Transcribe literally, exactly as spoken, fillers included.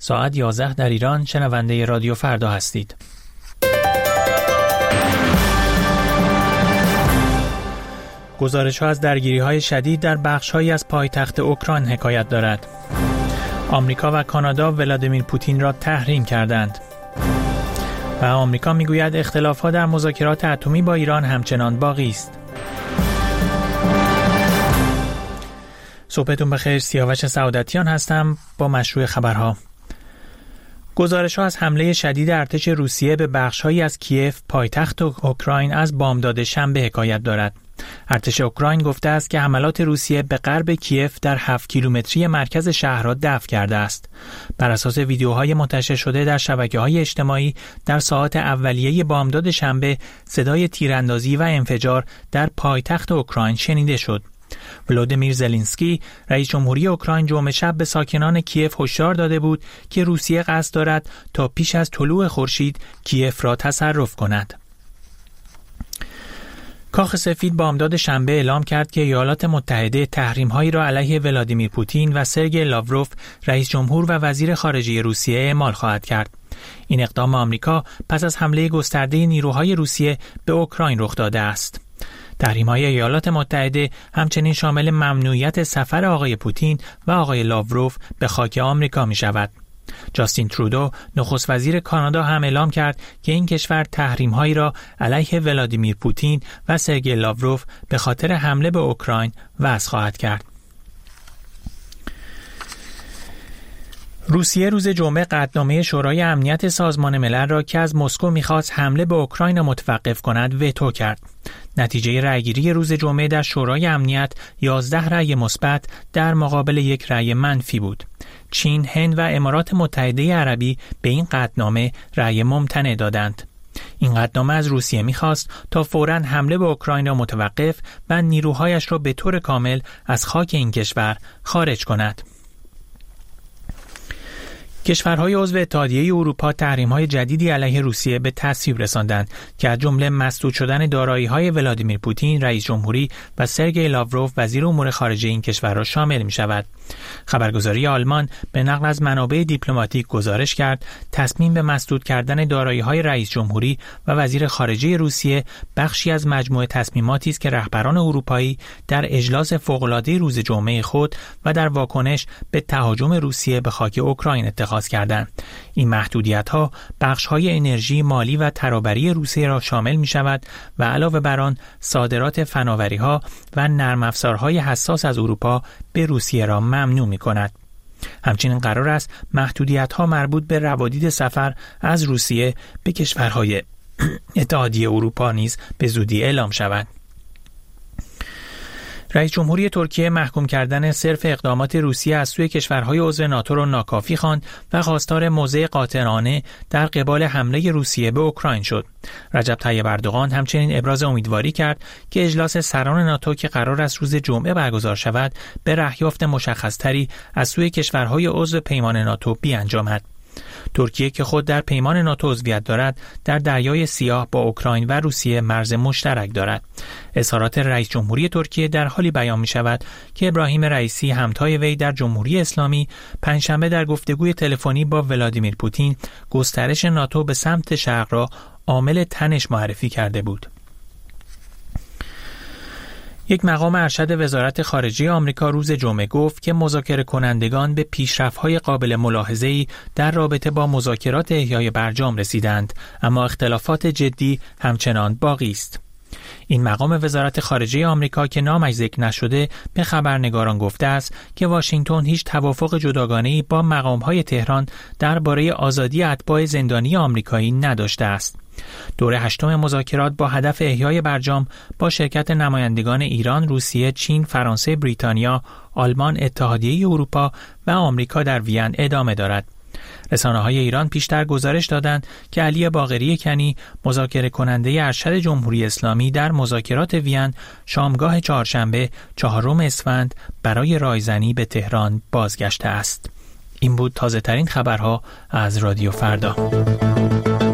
ساعت یازده در ایران شنونده رادیو فردا هستید. گزارش‌ها از درگیری‌های شدید در بخش‌هایی از پایتخت اوکراین حکایت دارد. آمریکا و کانادا ولادیمیر پوتین را تحریم کردند. و آمریکا میگوید اختلاف‌ها در مذاکرات اتمی با ایران همچنان باقی است. صبحتون بخیر، سیاوش سعادتیان هستم با مشروع خبرها. گزارش‌ها از حمله شدید ارتش روسیه به بخش‌هایی از کیف پایتخت اوکراین از بامداد شنبه حکایت دارد. ارتش اوکراین گفته است که حملات روسیه به غرب کیف در هفت کیلومتری مرکز شهر را دفع کرده است. بر اساس ویدیوهای منتشر شده در شبکه‌های اجتماعی در ساعات اولیه بامداد شنبه صدای تیراندازی و انفجار در پایتخت اوکراین شنیده شد. ولودیمیر زلنسکی رئیس جمهوری اوکراین جمعه شب به ساکنان کیف هشدار داده بود که روسیه قصد دارد تا پیش از طلوع خورشید کیف را تصرف کند. کاخ سفید بامداد شنبه اعلام کرد که ایالات متحده تحریم‌هایی را علیه ولادیمیر پوتین و سرگئی لاوروف رئیس جمهور و وزیر خارجه روسیه اعمال خواهد کرد. این اقدام آمریکا پس از حمله گسترده نیروهای روسیه به اوکراین رخ داده است. تحریم‌های ایالات متحده همچنین شامل ممنوعیت سفر آقای پوتین و آقای لاوروف به خاک آمریکا می‌شود. جاستین ترودو نخست وزیر کانادا هم اعلام کرد که این کشور تحریم‌هایی را علیه ولادیمیر پوتین و سرگئی لاوروف به خاطر حمله به اوکراین وضع خواهد کرد. روسیه روز جمعه قطعنامه شورای امنیت سازمان ملل را که از مسکو می‌خواست حمله به اوکراین را متوقف کند وتو کرد. نتیجه رأیگیری روز جمعه در شورای امنیت یازده رأی مثبت در مقابل یک رأی منفی بود. چین، هند و امارات متحده عربی به این قطعنامه رأی ممتنع دادند. این قطعنامه از روسیه می‌خواست تا فوراً حمله به اوکراین را متوقف و نیروهایش را به طور کامل از خاک این کشور خارج کند. کشورهای عضو اتحادیه اروپا تحریم‌های جدیدی علیه روسیه به تصویب رساندند که از جمله مسدود شدن دارایی‌های ولادیمیر پوتین رئیس جمهوری و سرگئی لاوروف وزیر امور خارجه این کشور را شامل می‌شود. خبرگزاری آلمان به نقل از منابع دیپلماتیک گزارش کرد تصمیم به مسدود کردن دارایی‌های رئیس جمهوری و وزیر خارجه روسیه بخشی از مجموعه تصمیماتی است که رهبران اروپایی در اجلاس فوق‌العاده روز جمعه خود و در واکنش به تهاجم روسیه به خاک اوکراین اتخاذ کردند. این محدودیت‌ها بخش‌های انرژی، مالی و ترابری روسیه را شامل می‌شود و علاوه بر آن صادرات فناوری‌ها و نرم افزارهای حساس از اروپا به روسیه را ممنوع می‌کند. همچنین قرار است محدودیت‌ها مربوط به روادید سفر از روسیه به کشورهای اتحادیه اروپا نیز به زودی اعلام شود. رئیس جمهوری ترکیه محکوم کردن صرف اقدامات روسیه از سوی کشورهای عضو ناتو را ناکافی خواند و خواستار موضع قاطعانه در قبال حمله روسیه به اوکراین شد. رجب طیب اردوغان همچنین ابراز امیدواری کرد که اجلاس سران ناتو که قرار است روز جمعه برگزار شود به رهیافت مشخصتری از سوی کشورهای عضو پیمان ناتو بیانجامد. ترکیه که خود در پیمان ناتو عضویت دارد در دریای سیاه با اوکراین و روسیه مرز مشترک دارد. اظهارات رئیس جمهوری ترکیه در حالی بیان می شود که ابراهیم رئیسی همتای وی در جمهوری اسلامی پنجشنبه در گفتگوی تلفنی با ولادیمیر پوتین گسترش ناتو به سمت شرق را عامل تنش معرفی کرده بود. یک مقام ارشد وزارت خارجه آمریکا روز جمعه گفت که مذاکره کنندگان به پیشرفت‌های قابل ملاحظه‌ای در رابطه با مذاکرات احیای برجام رسیدند، اما اختلافات جدی همچنان باقی است. این مقام وزارت خارجه آمریکا که نامش ذکر نشده به خبرنگاران گفته است که واشنگتن هیچ توافق جداگانه‌ای با مقام‌های تهران درباره آزادی اتباع زندانی آمریکایی نداشته است. دوره هشتم مذاکرات با هدف احیای برجام با شرکت نمایندگان ایران، روسیه، چین، فرانسه، بریتانیا، آلمان، اتحادیه اروپا و آمریکا در وین ادامه دارد. رسانه‌های ایران پیشتر گزارش دادند که علی باقری کنی، مذاکره کننده ارشد جمهوری اسلامی در مذاکرات وین، شامگاه چهارشنبه چهارم اسفند برای رایزنی به تهران بازگشته است. این بود تازه ترین خبرها از رادیو فردا.